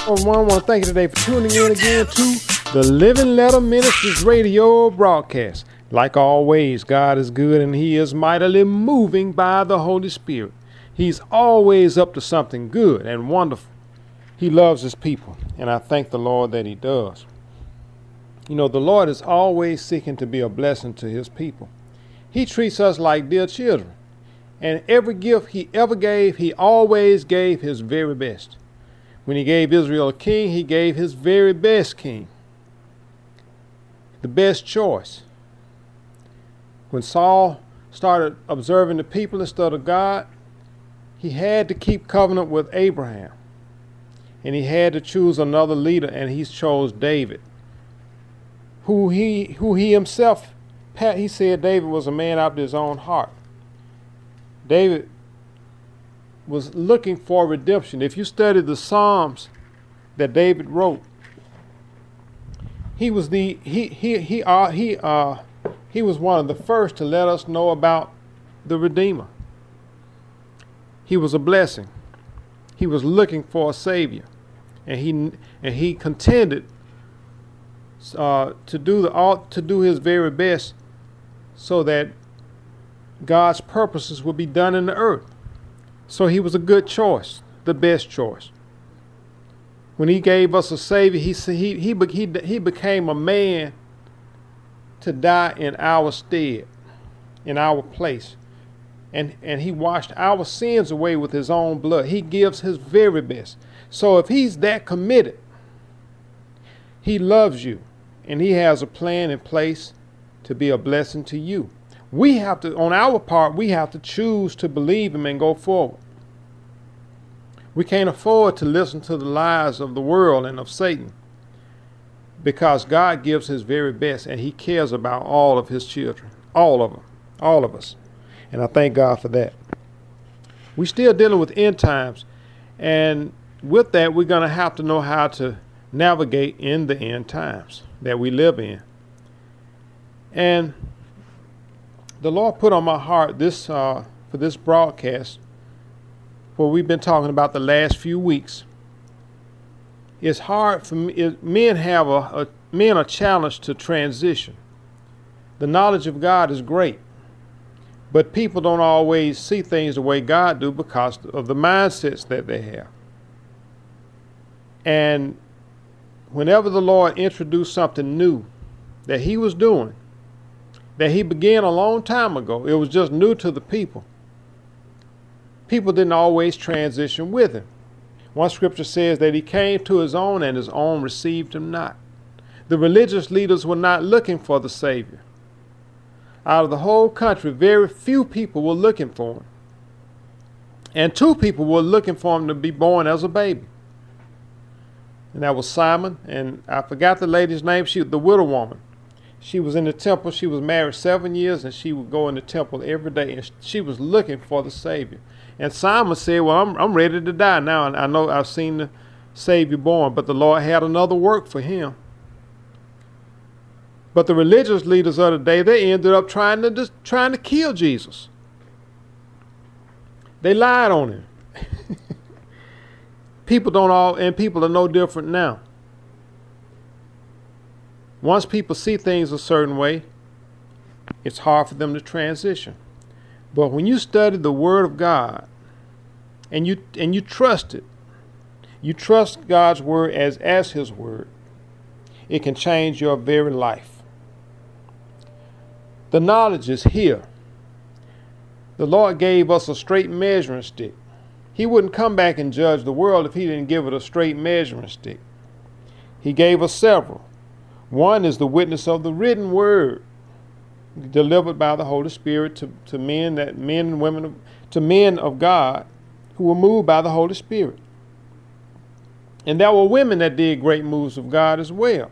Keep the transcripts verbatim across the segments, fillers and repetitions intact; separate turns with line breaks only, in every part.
Everyone, I want to thank you today for tuning in again to the Living Letter Ministries radio broadcast. Like always, God is good and He is mightily moving by the Holy Spirit. He's always up to something good and wonderful. He loves His people, and I thank the Lord that He does. You know, the Lord is always seeking to be a blessing to His people. He treats us like dear children, and every gift He ever gave, He always gave His very best. When He gave Israel a king, He gave His very best king, the best choice. When Saul started observing the people instead of God, he had to keep covenant with Abraham, and he had to choose another leader, and He chose David, who he who he himself, he said David was a man after His own heart. David was looking for redemption. If you study the Psalms that David wrote, he was the he he he uh, he uh he was one of the first to let us know about the Redeemer. He was a blessing. He was looking for a Savior, and he and he contended uh, to do the all to do his very best, so that God's purposes would be done in the earth. So he was a good choice, the best choice. When He gave us a Savior, he he he he he became a man to die in our stead, in our place, and and He washed our sins away with His own blood. He gives His very best. So if He's that committed, He loves you, and He has a plan in place to be a blessing to you. We have to, on our part, we have to choose to believe Him and go forward. We can't afford to listen to the lies of the world and of Satan, because God gives His very best, and He cares about all of His children, all of them, all of us. And I thank God for that. We're still dealing with end times, and with that, we're going to have to know how to navigate in the end times that we live in. And the Lord put on my heart this uh, for this broadcast, what we've been talking about the last few weeks. It's hard for me. It, men have a, a men are challenged to transition. The knowledge of God is great, but people don't always see things the way God do because of the mindsets that they have. And whenever the Lord introduced something new that He was doing, that He began a long time ago, it was just new to the people, people didn't always transition with Him. One scripture says that He came to His own, and His own received Him not. The religious leaders were not looking for the Savior. Out of the whole country, very few people were looking for Him. And two people were looking for Him to be born as a baby. And that was Simon, and I forgot the lady's name, she the widow woman. She was in the temple. She was married seven years, and she would go in the temple every day, and she was looking for the Savior. And Simon said, well, I'm, I'm ready to die now, and I know I've seen the Savior born, but the Lord had another work for him. But the religious leaders of the day, they ended up trying to just trying to kill Jesus. They lied on Him. People don't all, and people are no different now. Once people see things a certain way, it's hard for them to transition. But when you study the Word of God, and you and you trust it, you trust God's Word as, as His Word, it can change your very life. The knowledge is here. The Lord gave us a straight measuring stick. He wouldn't come back and judge the world if He didn't give it a straight measuring stick. He gave us several. One is the witness of the written word delivered by the Holy Spirit to, to men that men and women of, to men of God who were moved by the Holy Spirit. And there were women that did great moves of God as well.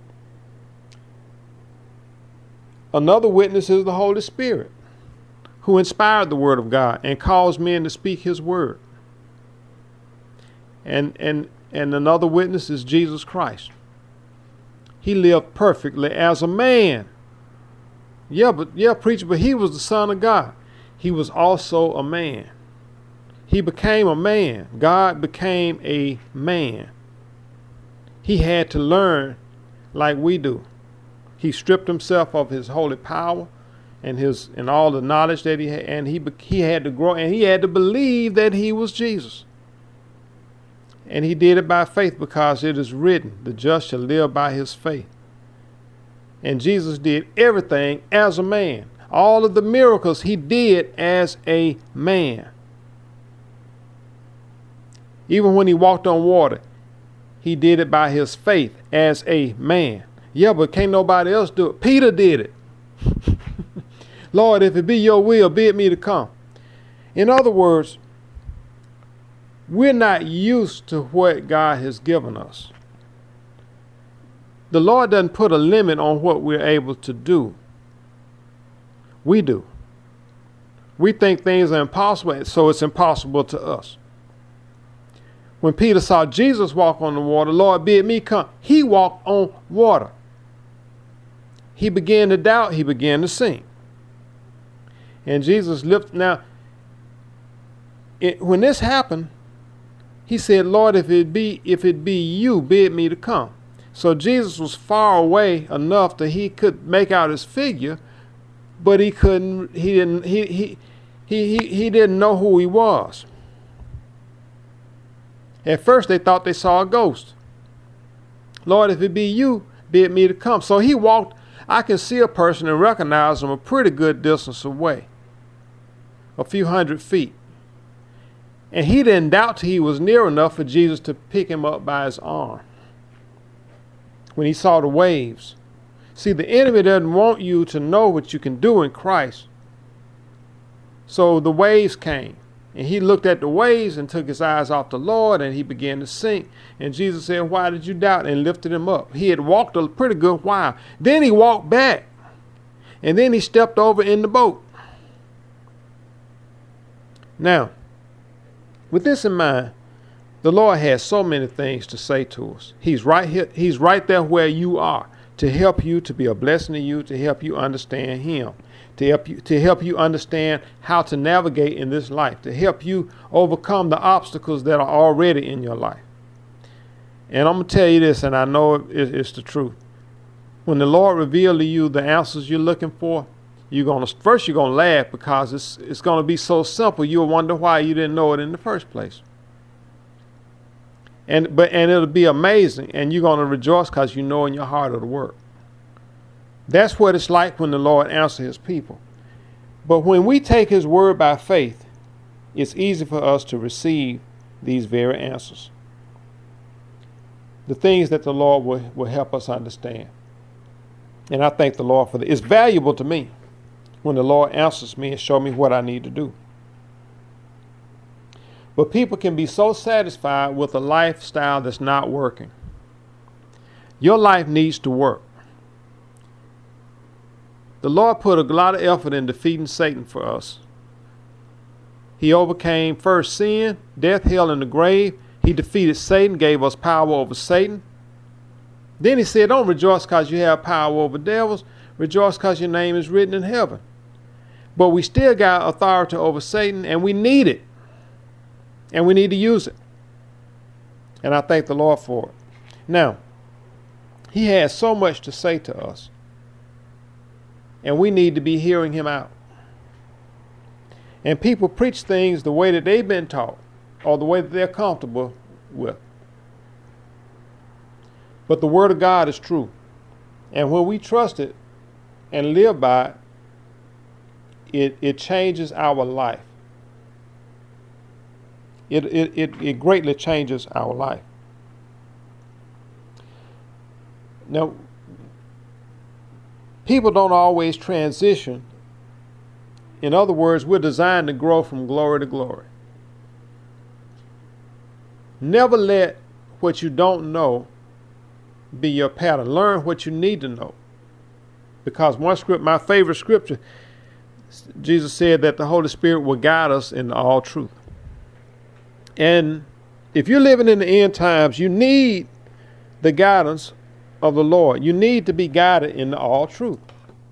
Another witness is the Holy Spirit, who inspired the Word of God and caused men to speak His word. And and and another witness is Jesus Christ. He lived perfectly as a man. Yeah, but yeah, preacher, but He was the Son of God. He was also a man. He became a man. God became a man. He had to learn like we do. He stripped himself of his holy power and his and all the knowledge that he had, and he he had to grow, and he had to believe that he was Jesus. And he did it by faith, because it is written, the just shall live by his faith. And Jesus did everything as a man. All of the miracles he did as a man. Even when he walked on water, he did it by his faith as a man. Yeah, but can't nobody else do it. Peter did it. Lord, if it be your will, bid me to come. In other words, we're not used to what God has given us. The Lord doesn't put a limit on what we're able to do. We do. We think things are impossible, so it's impossible to us. When Peter saw Jesus walk on the water, Lord, bid me come. He walked on water. He began to doubt. He began to sink. And Jesus lifted. Now, it, when this happened, he said, Lord, if it be if it be you, bid me to come. So Jesus was far away enough that he could make out his figure, but he couldn't. He didn't. He he he he, he didn't know who he was. At first, they thought they saw a ghost. Lord, if it be you, bid me to come. So he walked. I can see a person and recognize them a pretty good distance away, a few hundred feet. And he didn't doubt till he was near enough for Jesus to pick him up by his arm. When he saw the waves. See, the enemy doesn't want you to know what you can do in Christ. So the waves came. And he looked at the waves and took his eyes off the Lord, and he began to sink. And Jesus said, why did you doubt? And lifted him up. He had walked a pretty good while. Then he walked back. And then he stepped over in the boat. Now, with this in mind, the Lord has so many things to say to us. He's right here. He's right there where you are, to help you, to be a blessing to you, to help you understand him. To help you to help you understand how to navigate in this life, to help you overcome the obstacles that are already in your life. And I'm going to tell you this, and I know it, it's the truth. When the Lord reveals to you the answers you're looking for, you're going to first you're going to laugh, because it's it's going to be so simple. You'll wonder why you didn't know it in the first place. And but and it'll be amazing, and you're going to rejoice because you know in your heart it'll work. That's what it's like when the Lord answers his people. But when we take his word by faith, it's easy for us to receive these very answers. The things that the Lord will, will help us understand. And I thank the Lord for that. It's valuable to me when the Lord answers me and shows me what I need to do. But people can be so satisfied with a lifestyle that's not working. Your life needs to work. The Lord put a lot of effort in defeating Satan for us. He overcame first sin, death, hell, and the grave. He defeated Satan, gave us power over Satan. Then he said, don't rejoice because you have power over devils. Rejoice because your name is written in heaven. But we still got authority over Satan, and we need it. And we need to use it. And I thank the Lord for it. Now, he has so much to say to us. And we need to be hearing him out. And people preach things the way that they've been taught, or the way that they're comfortable with. But the word of God is true. And when we trust it and live by it, it, it changes our life. It, it, it, it greatly changes our life. Now, people don't always transition. In other words, we're designed to grow from glory to glory. Never let what you don't know be your pattern. Learn what you need to know. Because one script, my favorite scripture, Jesus said that the Holy Spirit will guide us in all truth. And if you're living in the end times, you need the guidance of the Lord. You need to be guided into all truth.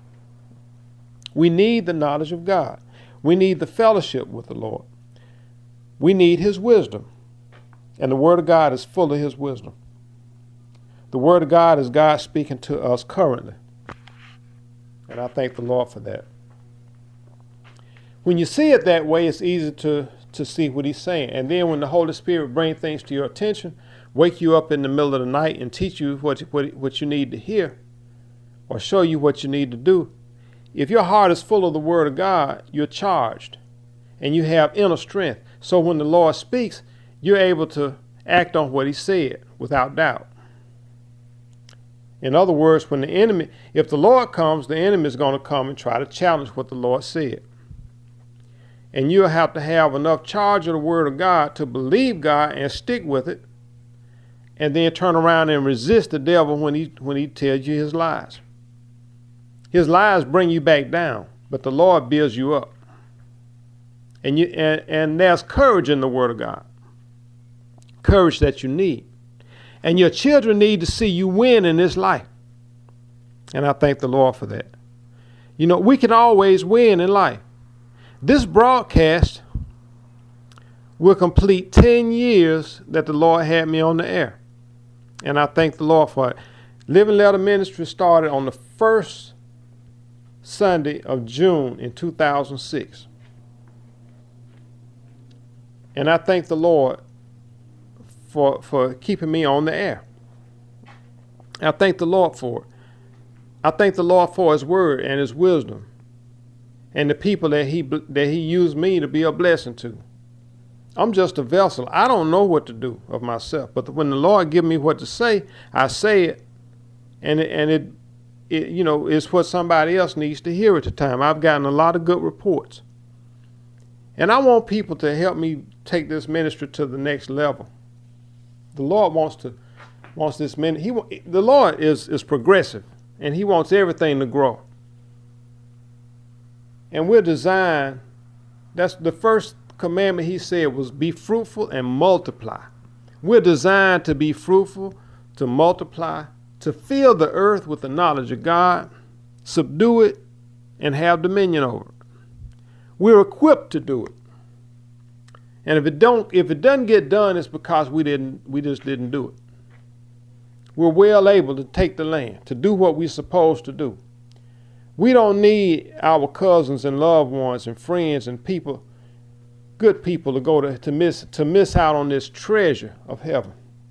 We need the knowledge of God. We need the fellowship with the Lord. We need his wisdom. And the word of God is full of his wisdom. The Word of God is God speaking to us currently. And I thank the Lord for that. When you see it that way, it's easy to, to see what he's saying. And then when the Holy Spirit brings things to your attention, wake you up in the middle of the night and teach you what, what, what you need to hear or show you what you need to do. If your heart is full of the Word of God, you're charged and you have inner strength. So when the Lord speaks, you're able to act on what he said without doubt. In other words, when the enemy, if the Lord comes, the enemy is going to come and try to challenge what the Lord said. And you'll have to have enough charge of the Word of God to believe God and stick with it, and then turn around and resist the devil when he when he tells you his lies. His lies bring you back down, but the Lord builds you up. And you and, and there's courage in the Word of God. Courage that you need. And your children need to see you win in this life. And I thank the Lord for that. You know, we can always win in life. This broadcast will complete ten years that the Lord had me on the air. And I thank the Lord for it. Living Letter Ministry started on the first Sunday of June in two thousand six. And I thank the Lord for, for keeping me on the air. I thank the Lord for it. I thank the Lord for his word and his wisdom and the people that he that he used me to be a blessing to. I'm just a vessel. I don't know what to do of myself, but when the Lord gives me what to say, I say it, and it, and it, it you know, it's what somebody else needs to hear at the time. I've gotten a lot of good reports, and I want people to help me take this ministry to the next level. The Lord wants to wants this ministry. He the Lord is is progressive, and he wants everything to grow. And we're designed. That's the first commandment he said was be fruitful and multiply. We're designed to be fruitful, to multiply, to fill the earth with the knowledge of God, subdue it, and have dominion over it. We're equipped to do it. And if it don't, if it doesn't get done, it's because we didn't, we just didn't do it. We're well able to take the land, to do what we're supposed to do. We don't need our cousins and loved ones and friends and people, good people, to go to, to miss to miss out on this treasure of heaven.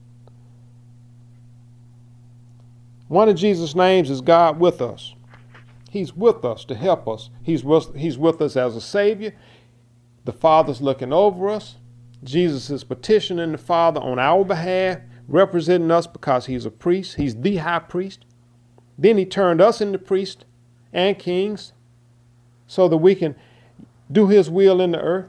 One of Jesus' names is God with us. He's with us to help us. He's with, he's with us as a Savior. The Father's looking over us. Jesus is petitioning the Father on our behalf, representing us because he's a priest. He's the high priest. Then he turned us into priests and kings so that we can do his will in the earth.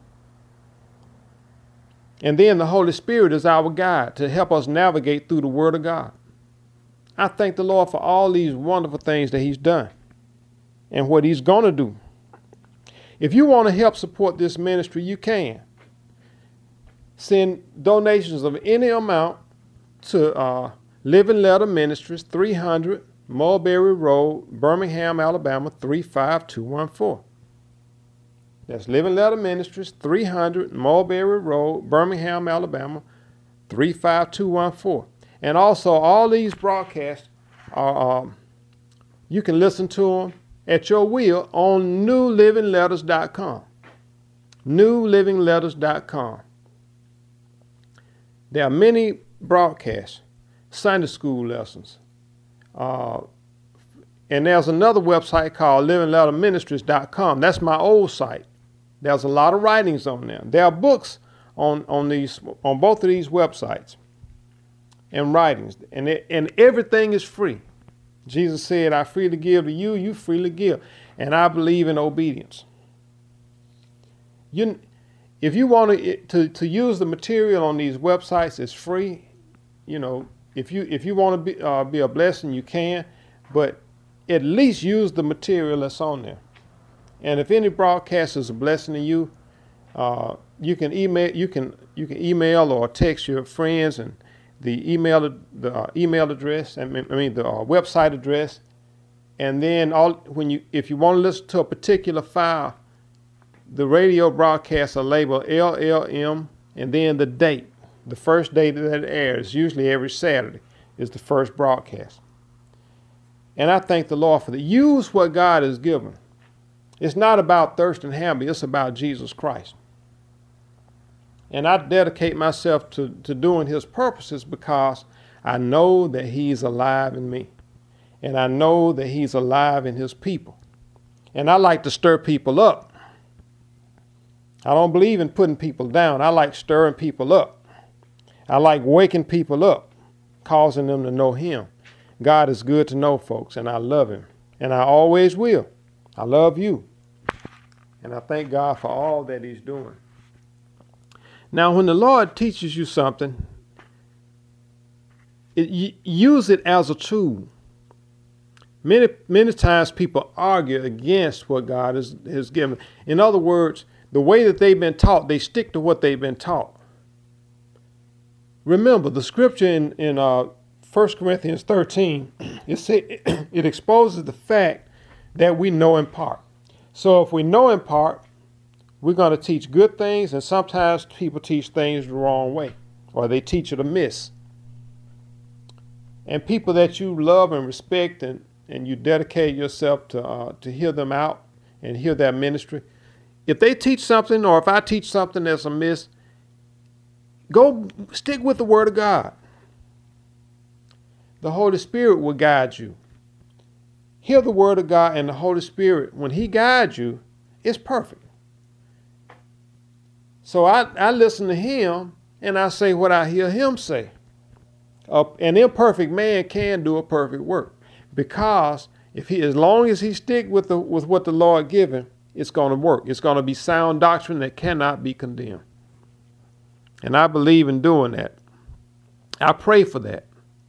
And then the Holy Spirit is our guide to help us navigate through the Word of God. I thank the Lord for all these wonderful things that he's done and what he's going to do. If you want to help support this ministry, you can. Send donations of any amount to uh, Living Letter Ministries, three hundred Mulberry Road, Birmingham, Alabama, three five two one four. That's Living Letter Ministries, three hundred Mulberry Road, Birmingham, Alabama, three five two one four. And also, all these broadcasts are, um, you can listen to them at your will on new living letters dot com. new living letters dot com. There are many broadcasts, Sunday school lessons. Uh, and there's another website called living letter ministries dot com. That's my old site. There's a lot of writings on there. There are books on, on, these, on both of these websites and writings. And, it, and everything is free. Jesus said, I freely give to you, you freely give. And I believe in obedience. You, if you want to, to, to use the material on these websites, it's free. You know, if you, if you want to be, uh, be a blessing, you can. But at least use the material that's on there. And if any broadcast is a blessing to you, uh, you can email, you can, you can email or text your friends, and the email, the uh, email address, I mean, I mean the uh, website address, and then all when you, if you want to listen to a particular file, the radio broadcasts are labeled L L M, and then the date, the first date that it airs, usually every Saturday. is the first broadcast. And I thank the Lord for that. Use what God has given. It's not about Thurston Hamby. It's about Jesus Christ. And I dedicate myself to, to doing his purposes because I know that he's alive in me. And I know that he's alive in his people. And I like to stir people up. I don't believe in putting people down. I like stirring people up. I like waking people up, causing them to know him. God is good to know, folks, and I love him. And I always will. I love you. And I thank God for all that he's doing. Now, when the Lord teaches you something, it, y- use it as a tool. Many, many times people argue against what God has, has given. In other words, the way that they've been taught, they stick to what they've been taught. Remember, the scripture in, in uh, First Corinthians thirteen, it, say, it exposes the fact that we know in part. So if we know in part, we're going to teach good things, and sometimes people teach things the wrong way, or they teach it amiss. And people that you love and respect, and, and you dedicate yourself to uh, to hear them out and hear their ministry, if they teach something, or if I teach something that's amiss, go stick with the Word of God. The Holy Spirit will guide you. Hear the Word of God, and the Holy Spirit, when he guides you, it's perfect. So I, I listen to him, and I say what I hear him say. Uh, an imperfect man can do a perfect work, because if he, as long as he stick with the with what the Lord given, it's going to work. It's going to be sound doctrine that cannot be condemned. And I believe in doing that. I pray for that.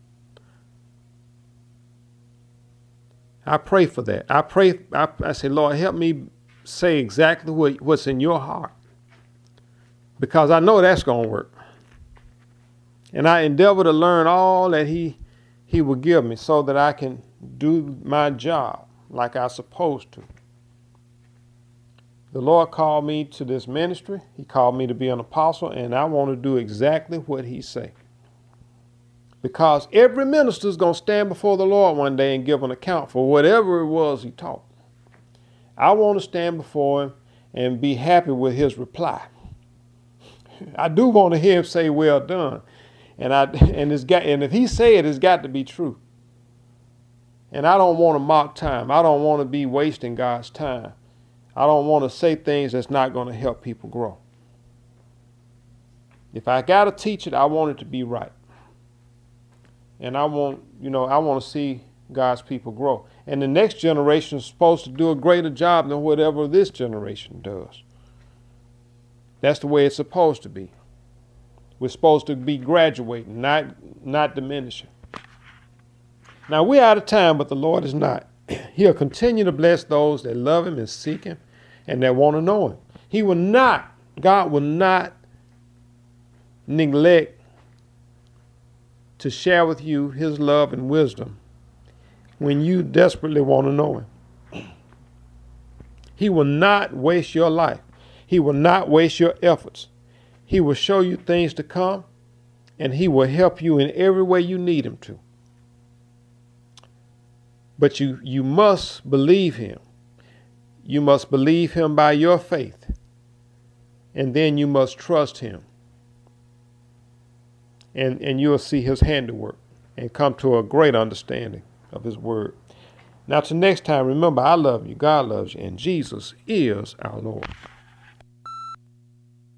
I pray for that. I pray. I, I say, Lord, help me say exactly what, what's in your heart, because I know that's going to work. And I endeavor to learn all that he he will give me so that I can do my job like I'm supposed to. The Lord called me to this ministry. He called me to be an apostle, and I want to do exactly what he say. Because every minister is going to stand before the Lord one day and give an account for whatever it was he taught. I want to stand before him and be happy with his reply. I do want to hear him say, well done. And I and it's got and if he say it, it's got to be true. And I don't want to mock time. I don't want to be wasting God's time. I don't want to say things that's not going to help people grow. If I got to teach it, I want it to be right. And I want, you know, I want to see God's people grow. And the next generation is supposed to do a greater job than whatever this generation does. That's the way it's supposed to be. We're supposed to be graduating, not, not diminishing. Now, we're out of time, but the Lord is not. He'll continue to bless those that love him and seek him and that want to know him. He will not, God will not neglect to share with you his love and wisdom when you desperately want to know him. He will not waste your life. He will not waste your efforts. He will show you things to come, and he will help you in every way you need him to. But you, you must believe him. You must believe him by your faith, and then you must trust him. And, and you'll see his handiwork and come to a great understanding of his word. Now, till next time, remember, I love you, God loves you, and Jesus is our Lord.